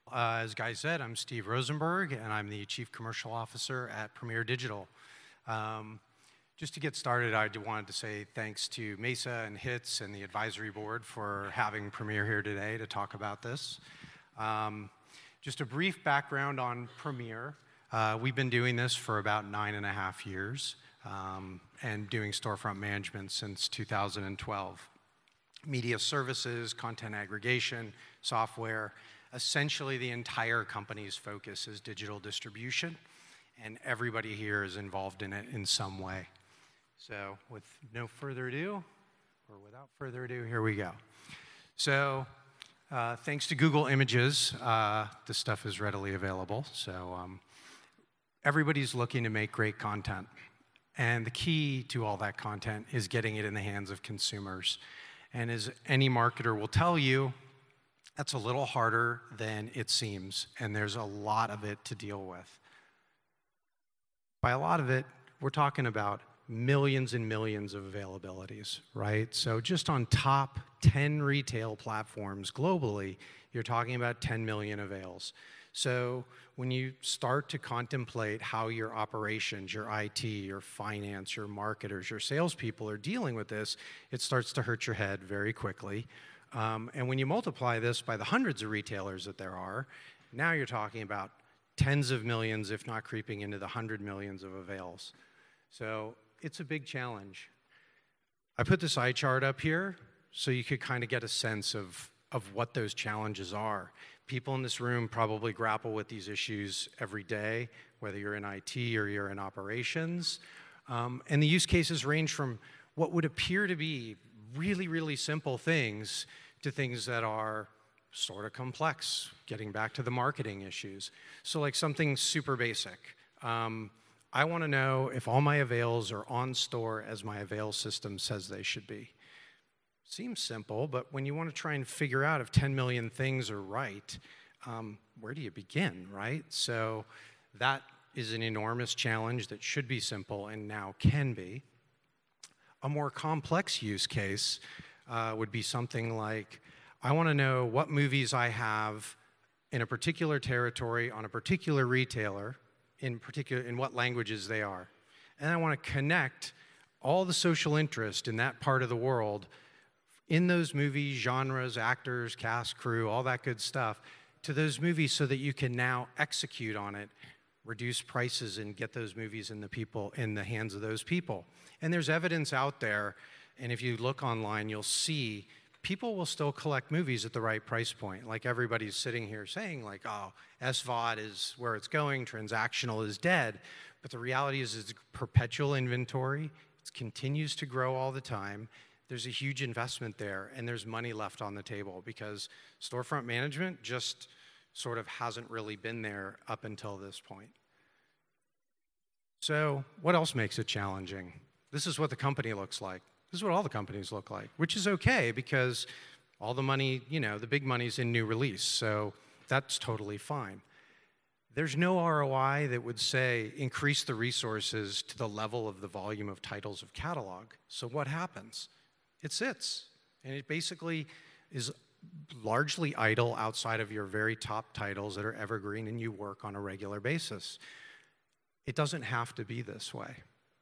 As Guy said, I'm Steve Rosenberg, and I'm the Chief Commercial Officer at Premier Digital. Just to get started, I wanted to say thanks to Mesa and HITS and the advisory board for having Premier here today to talk about this. Just a brief background on Premier. We've been doing this for about 9.5 years and doing storefront management since 2012. Media services, content aggregation, software. Essentially, the entire company's focus is digital distribution, and everybody here is involved in it in some way. So with no further ado, or without further ado, here we go. So thanks to Google Images, this stuff is readily available. So everybody's looking to make great content. And the key to all that content is getting it in the hands of consumers. And as any marketer will tell you, that's a little harder than it seems, and there's a lot of it to deal with. By a lot of it, we're talking about millions and millions of availabilities, right? So just on top 10 retail platforms globally, you're talking about 10 million avails. So when you start to contemplate how your operations, your IT, your finance, your marketers, your salespeople are dealing with this, it starts to hurt your head very quickly. And when you multiply this by the hundreds of retailers that there are, now you're talking about tens of millions, if not creeping into the 100 millions of avails. So it's a big challenge. I put this eye chart up here so you could kind of get a sense of what those challenges are. People in this room probably grapple with these issues every day, whether you're in IT or you're in operations. And the use cases range from what would appear to be really, really simple things to things that are sort of complex, getting back to the marketing issues. So like something super basic. I want to know if all my avails are on store as my avail system says they should be. Seems simple, but when you want to try and figure out if 10 million things are right, where do you begin, right? So that is an enormous challenge that should be simple and now can be. A more complex use case would be something like, I want to know what movies I have in a particular territory on a particular retailer, in what languages they are. And I want to connect all the social interest in that part of the world in those movies, genres, actors, cast, crew, all that good stuff, to those movies so that you can now execute on it, reduce prices, and get those movies in the hands of those people. And there's evidence out there, and if you look online, you'll see people will still collect movies at the right price point. Like everybody's sitting here saying, like, oh, SVOD is where it's going, transactional is dead. But the reality is it's perpetual inventory. It continues to grow all the time. There's a huge investment there, and there's money left on the table because storefront management just sort of hasn't really been there up until this point. So what else makes it challenging? This is what the company looks like. This is what all the companies look like, which is okay because all the money, the big money's in new release, so that's totally fine. There's no ROI that would say increase the resources to the level of the volume of titles of catalog. So what happens? It sits, and it basically is largely idle outside of your very top titles that are evergreen and you work on a regular basis. It doesn't have to be this way.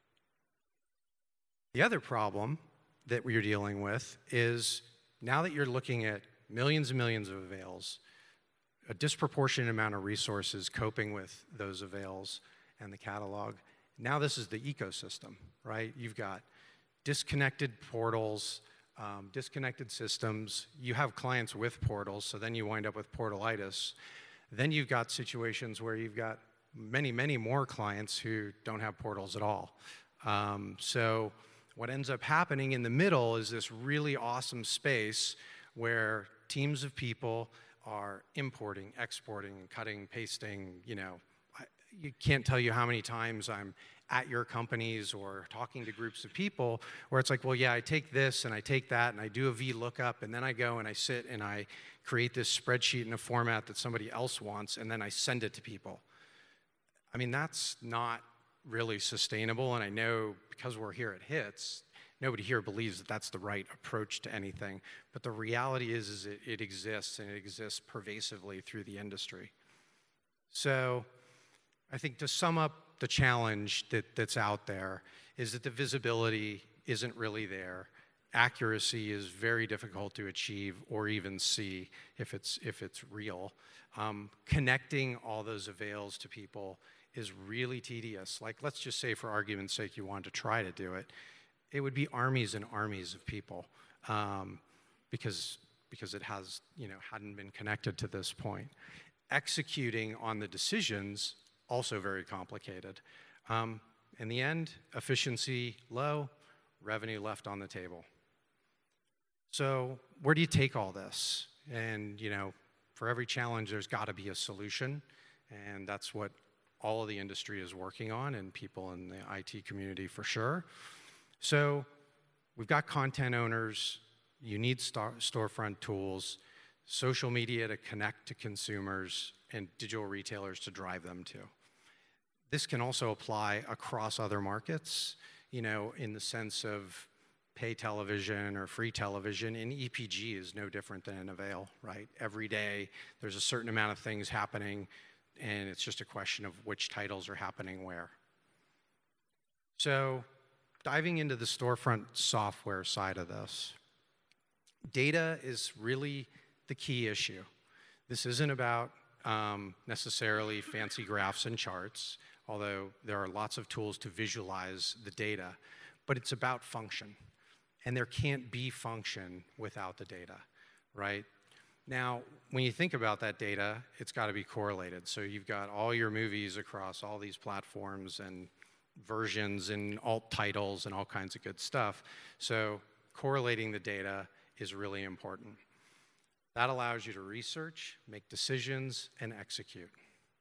The other problem that we're dealing with is now that you're looking at millions and millions of avails, a disproportionate amount of resources coping with those avails and the catalog, now this is the ecosystem, right? You've got disconnected portals, disconnected systems. You have clients with portals, so then you wind up with portalitis. Then you've got situations where you've got many, many more clients who don't have portals at all. So what ends up happening in the middle is this really awesome space where teams of people are importing, exporting, cutting, pasting. You can't tell you how many times I'm at your companies or talking to groups of people where it's like, well, yeah, I take this and I take that and I do a VLOOKUP and then I go and I sit and I create this spreadsheet in a format that somebody else wants and then I send it to people. I mean, that's not really sustainable, and I know because we're here at HITS, nobody here believes that that's the right approach to anything, but the reality is it exists, and it exists pervasively through the industry. So I think to sum up the challenge that's out there is that the visibility isn't really there. Accuracy is very difficult to achieve or even see if it's real. Connecting all those avails to people is really tedious. Like, let's just say for argument's sake you wanted to try to do it. It would be armies and armies of people because it has, hadn't been connected to this point. Executing on the decisions, also very complicated. In the end, efficiency low, revenue left on the table. So where do you take all this? And, for every challenge, there's got to be a solution, and that's what all of the industry is working on, and people in the IT community for sure. So we've got content owners, you need storefront tools, social media to connect to consumers, and digital retailers to drive them to. This can also apply across other markets, in the sense of pay television or free television, and EPG is no different than an avail, right? Every day there's a certain amount of things happening, and it's just a question of which titles are happening where. So diving into the storefront software side of this, data is really the key issue. This isn't about necessarily fancy graphs and charts, although there are lots of tools to visualize the data, but it's about function. And there can't be function without the data, right? Now, when you think about that data, it's got to be correlated. So you've got all your movies across all these platforms and versions and alt titles and all kinds of good stuff. So correlating the data is really important. That allows you to research, make decisions, and execute.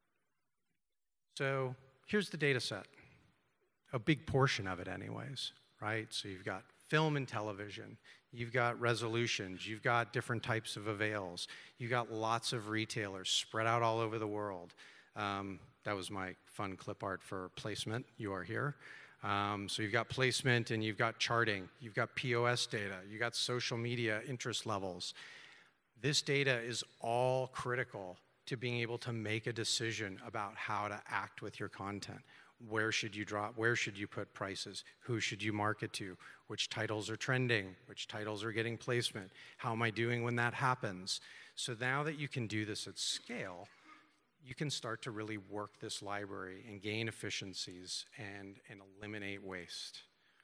So here's the data set, a big portion of it anyways, right? So you've got film and television, you've got resolutions, you've got different types of avails, you've got lots of retailers spread out all over the world. That was my fun clip art for placement. You are here. So you've got placement and you've got charting, you've got POS data, you've got social media interest levels. This data is all critical to being able to make a decision about how to act with your content. Where should you drop? Where should you put prices? Who should you market to? Which titles are trending? Which titles are getting placement? How am I doing when that happens? So now that you can do this at scale, you can start to really work this library and gain efficiencies and eliminate waste.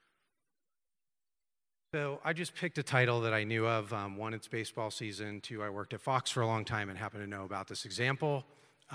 So I just picked a title that I knew of. One, it's baseball season. Two, I worked at Fox for a long time and happen to know about this example.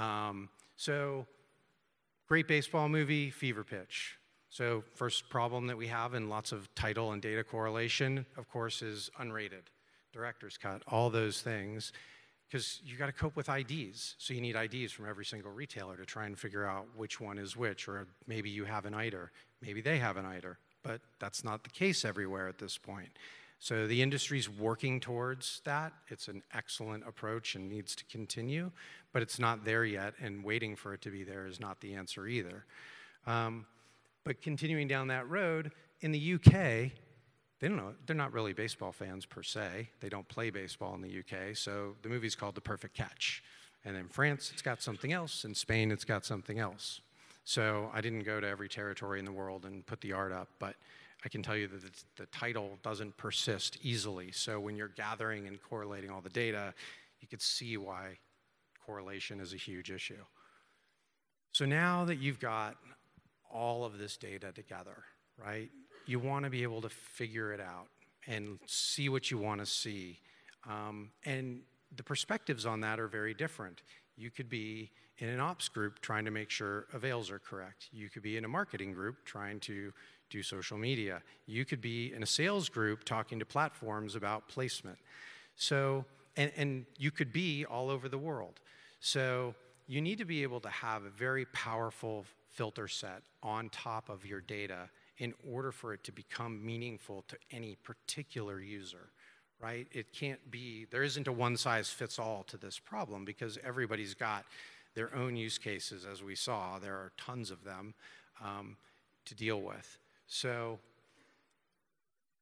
Great baseball movie, Fever Pitch. So first problem that we have in lots of title and data correlation, of course, is unrated, director's cut, all those things, because you got to cope with IDs. So you need IDs from every single retailer to try and figure out which one is which, or maybe you have an IDer, maybe they have an IDer, but that's not the case everywhere at this point. So the industry's working towards that. It's an excellent approach and needs to continue, but it's not there yet, and waiting for it to be there is not the answer either. But continuing down that road, in the UK, they're not really baseball fans per se. They don't play baseball in the UK, so the movie's called The Perfect Catch. And in France, it's got something else. In Spain, it's got something else. So I didn't go to every territory in the world and put the art up, but I can tell you that the title doesn't persist easily. So when you're gathering and correlating all the data, you could see why correlation is a huge issue. So now that you've got all of this data together, right, you want to be able to figure it out and see what you want to see. And the perspectives on that are very different. You could be in an ops group trying to make sure avails are correct. You could be in a marketing group trying to do social media. You could be in a sales group talking to platforms about placement. So, and you could be all over the world. So you need to be able to have a very powerful filter set on top of your data in order for it to become meaningful to any particular user, right? It can't be, there isn't a one-size-fits-all to this problem because everybody's got their own use cases, as we saw. There are tons of them to deal with. So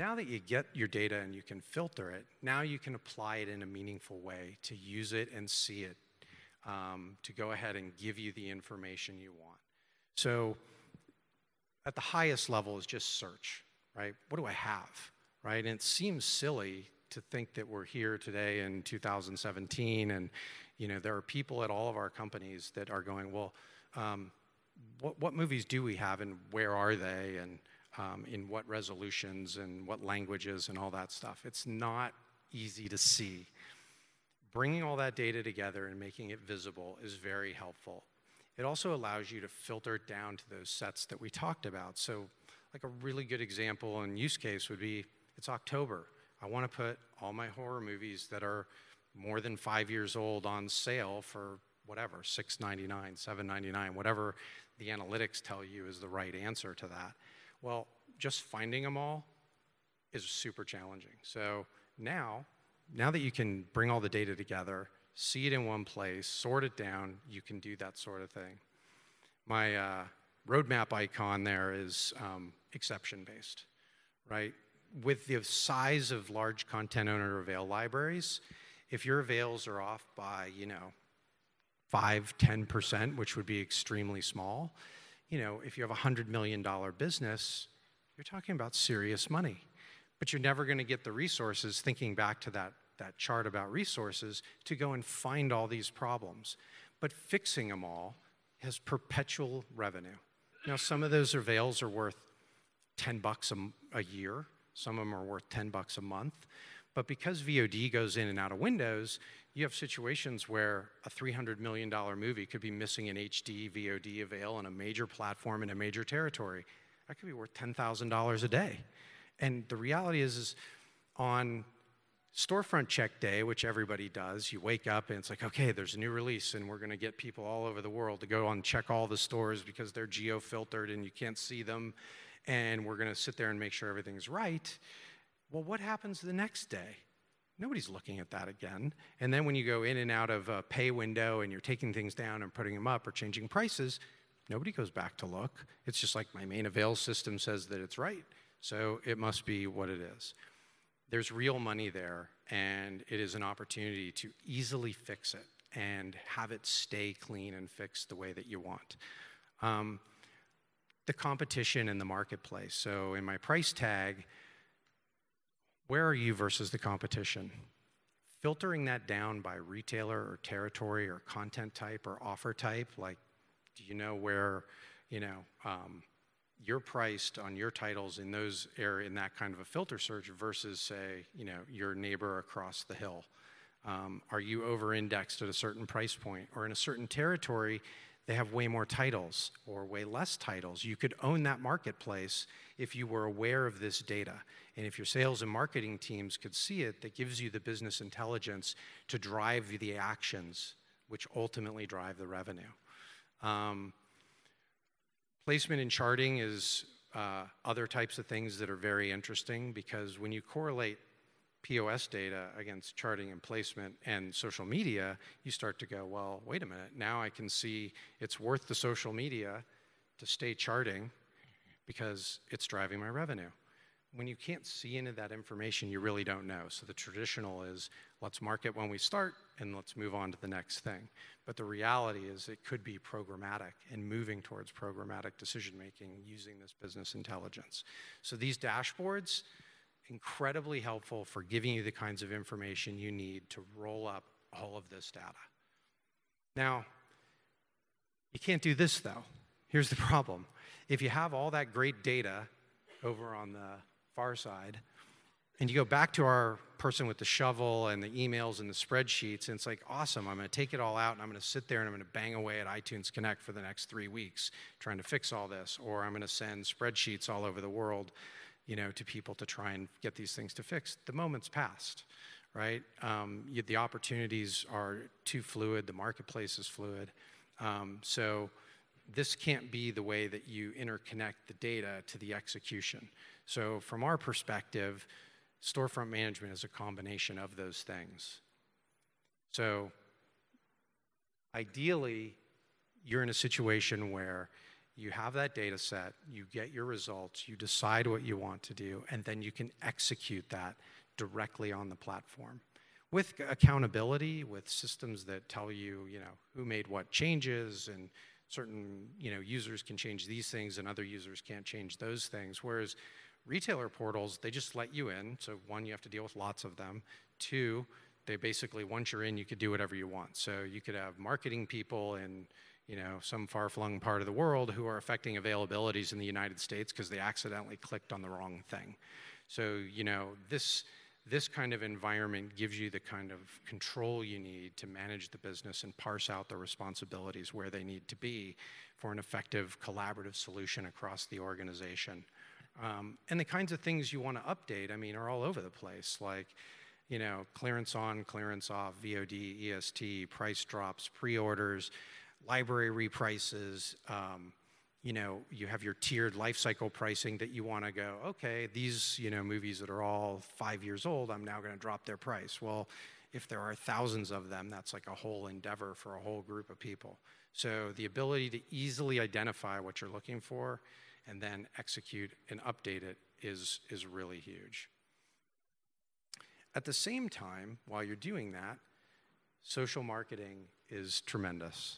Now that you get your data and you can filter it, now you can apply it in a meaningful way to use it and see it, to go ahead and give you the information you want. So at the highest level is just search, right? What do I have, right? And it seems silly to think that we're here today in 2017 and there are people at all of our companies that are going, well, what movies do we have and where are they and in what resolutions and what languages and all that stuff. It's not easy to see. Bringing all that data together and making it visible is very helpful. It also allows you to filter it down to those sets that we talked about. So like a really good example and use case would be, it's October. I want to put all my horror movies that are more than 5 years old on sale for whatever, $6.99, $7.99, whatever the analytics tell you is the right answer to that. Well, just finding them all is super challenging. So now that you can bring all the data together, see it in one place, sort it down, you can do that sort of thing. My roadmap icon there is exception-based, right? With the size of large content owner avail libraries, if your avails are off by, 5, 10%, which would be extremely small, if you have a $100 million business, you're talking about serious money. But you're never going to get the resources, thinking back to that chart about resources, to go and find all these problems. But fixing them all has perpetual revenue. Now, some of those avails are worth $10 a year. Some of them are worth $10 a month. But because VOD goes in and out of Windows, you have situations where a $300 million movie could be missing an HD VOD avail on a major platform in a major territory. That could be worth $10,000 a day. And the reality is on storefront check day, which everybody does, you wake up and it's like, okay, there's a new release and we're going to get people all over the world to go and check all the stores because they're geo-filtered and you can't see them. And we're going to sit there and make sure everything's right. Well, what happens the next day? Nobody's looking at that again. And then when you go in and out of a pay window and you're taking things down and putting them up or changing prices, nobody goes back to look. It's just like my main avail system says that it's right, so it must be what it is. There's real money there, and it is an opportunity to easily fix it and have it stay clean and fixed the way that you want. The competition in the marketplace. So in my price tag, where are you versus the competition? Filtering that down by retailer or territory or content type or offer type, like, do you know where, you're priced on your titles in those area in that kind of a filter search versus, say, your neighbor across the hill? Are you over-indexed at a certain price point? Or in a certain territory, they have way more titles or way less titles. You could own that marketplace if you were aware of this data. And if your sales and marketing teams could see it, that gives you the business intelligence to drive the actions, which ultimately drive the revenue. Placement and charting is other types of things that are very interesting, because when you correlate POS data against charting and placement and social media, you start to go, well, wait a minute, now I can see it's worth the social media to stay charting because it's driving my revenue. When you can't see into that information, you really don't know. So the traditional is, let's market when we start and let's move on to the next thing. But the reality is it could be programmatic and moving towards programmatic decision-making using this business intelligence. So these dashboards, incredibly helpful for giving you the kinds of information you need to roll up all of this data. Now, you can't do this though. Here's the problem. If you have all that great data over on the far side, and you go back to our person with the shovel and the emails and the spreadsheets, and it's like, awesome, I'm going to take it all out and I'm going to sit there and I'm going to bang away at iTunes Connect for the next 3 weeks trying to fix all this, or I'm going to send spreadsheets all over the world, to people to try and get these things to fix. The moment's passed, right? The opportunities are too fluid, the marketplace is fluid. So this can't be the way that you interconnect the data to the execution. So from our perspective, storefront management is a combination of those things. So ideally, you're in a situation where you have that data set, you get your results, you decide what you want to do, and then you can execute that directly on the platform. With accountability, with systems that tell you, who made what changes, and certain, users can change these things and other users can't change those things. Whereas retailer portals, they just let you in. So one, you have to deal with lots of them. Two, they basically, once you're in, you could do whatever you want. So you could have marketing people in, some far-flung part of the world who are affecting availabilities in the United States because they accidentally clicked on the wrong thing. So, this kind of environment gives you the kind of control you need to manage the business and parse out the responsibilities where they need to be for an effective collaborative solution across the organization. And the kinds of things you want to update, are all over the place, like, clearance on, clearance off, VOD, EST, price drops, pre-orders, library reprices. You have your tiered life cycle pricing that you want to go, okay, these, movies that are all 5 years old, I'm now going to drop their price. Well, if there are thousands of them, that's like a whole endeavor for a whole group of people. So the ability to easily identify what you're looking for and then execute and update it is really huge. At the same time, while you're doing that, social marketing is tremendous.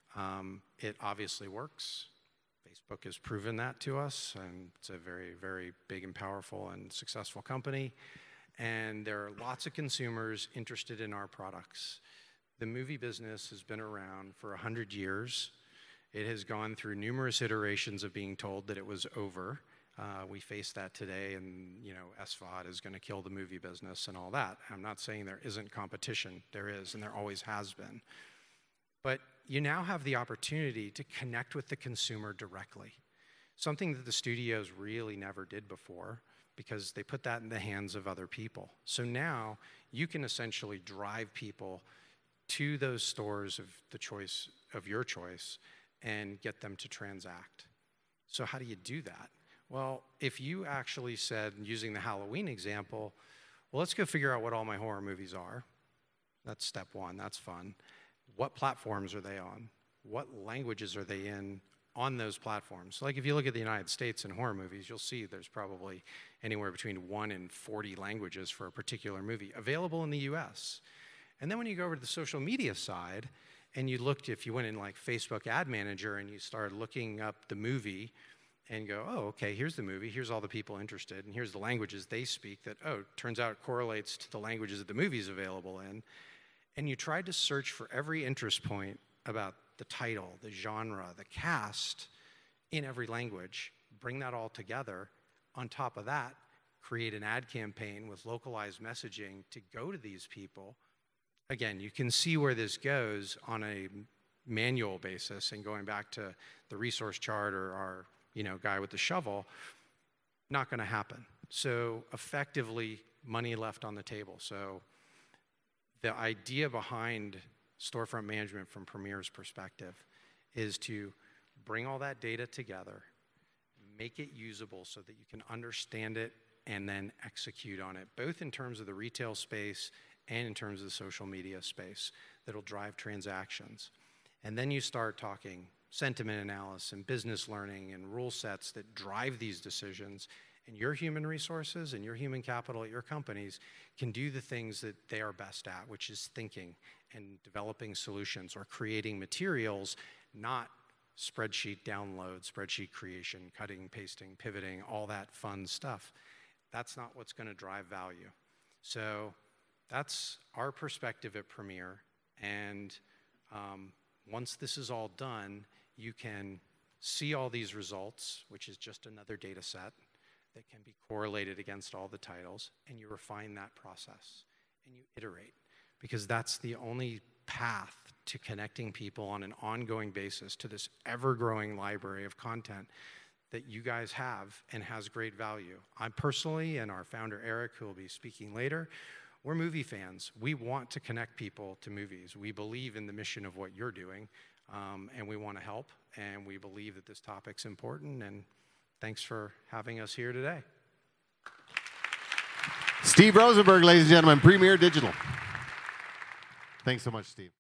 It obviously works. Facebook has proven that to us, and it's a very, very big and powerful and successful company. And there are lots of consumers interested in our products. The movie business has been around for 100 years. It has gone through numerous iterations of being told that it was over. We face that today, and SVOD is going to kill the movie business and all that. I'm not saying there isn't competition. There is, and there always has been. But you now have the opportunity to connect with the consumer directly, something that the studios really never did before because they put that in the hands of other people. So now you can essentially drive people to those stores of your choice and get them to transact. So how do you do that? Well, if you actually said, using the Halloween example, well, let's go figure out what all my horror movies are. That's step one. That's fun. What platforms are they on? What languages are they in on those platforms? Like if you look at the United States and horror movies, you'll see there's probably anywhere between 1 and 40 languages for a particular movie available in the US. And then when you go over to the social media side and if you went in like Facebook Ad Manager and you started looking up the movie and go, oh, okay, here's the movie, here's all the people interested, and here's the languages they speak that, turns out it correlates to the languages that the movie's available in. And you tried to search for every interest point about the title, the genre, the cast in every language, bring that all together. On top of that, create an ad campaign with localized messaging to go to these people. Again, you can see where this goes on a manual basis, and going back to the resource chart or our guy with the shovel, not going to happen. So effectively, money left on the table. So the idea behind storefront management from Premier's perspective is to bring all that data together, make it usable so that you can understand it and then execute on it, both in terms of the retail space and in terms of the social media space that'll drive transactions. And then you start talking sentiment analysis and business learning and rule sets that drive these decisions. And your human resources and your human capital at your companies can do the things that they are best at, which is thinking and developing solutions or creating materials, not spreadsheet download, spreadsheet creation, cutting, pasting, pivoting, all that fun stuff. That's not what's going to drive value. So that's our perspective at Premier. And once this is all done, you can see all these results, which is just another data set that can be correlated against all the titles, and you refine that process and you iterate, because that's the only path to connecting people on an ongoing basis to this ever-growing library of content that you guys have and has great value. I personally, and our founder Eric, who will be speaking later, we're movie fans. We want to connect people to movies. We believe in the mission of what you're doing, and we want to help, and we believe that this topic's important, and thanks for having us here today. Steve Rosenberg, ladies and gentlemen, Premier Digital. Thanks so much, Steve.